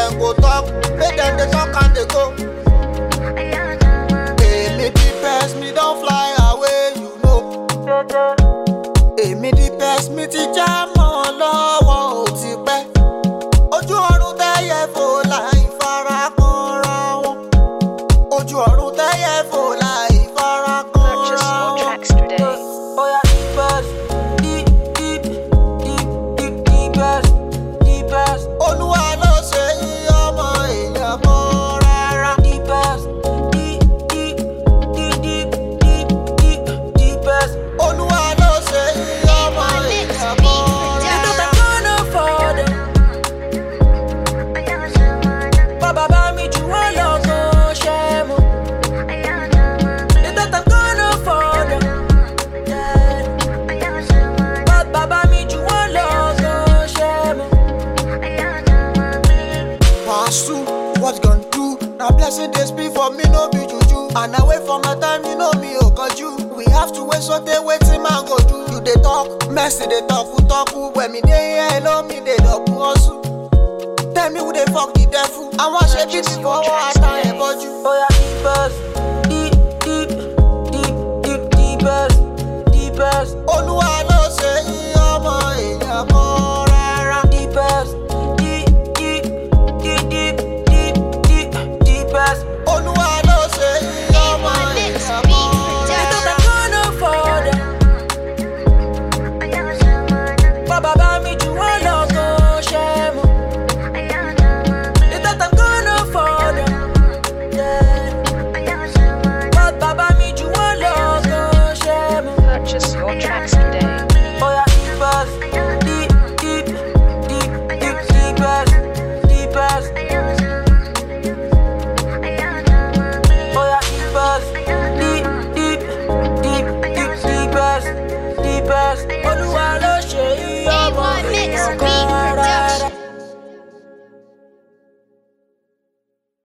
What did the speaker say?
them go talk, make them they talk and they go. Hey, me the best, me don't fly away, you know. Hey, me the best, me ti jam on lọ́wọ́ ó ti pẹ́. Ojú ọ̀run tẹ́yẹ fò láì fara kanra wọn. Ojú ọ̀run tẹ́yẹ fò láì fara kanra wọn. Oya the best, the best. Olúwa ló ṣe yí ọmọ èèyàn kan rárá. The best, the best. Olúwa ló ṣe yí ọmọ èèyàn kan rárá. Bàbá bá mi jù wọ́n lọ gan ṣe mọ́. They thought I'm gonna fall down. Bàbá mi jù wọ́n lọ gan ṣe mọ́. Pasu, what gon' do? Now blessing they speak for me, no be juju. And I wait for my time, you know me, oh God, you. We have to wait, so they waiting, man, go do. You they talk, messy, they talk, who when me they hear, know me, they don't hustle. Tell me who they fuck the devil. I want shit before I time about you. Oh yeah, the best, the best. Olúwa ló ṣe yí ọmọ èèyàn kan rárá. The best, the best. Olúwa ló ṣe yí ọmọ èèyàn kan rárá. They thought I'm gonna fall down. Bàbá bá mi jù wọ́n lọ gan ṣe mọ́. They thought I'm gonna fall down. Bàbá mi jù wọ́n lọ gan ṣe mọ́. Purchase your tracks today.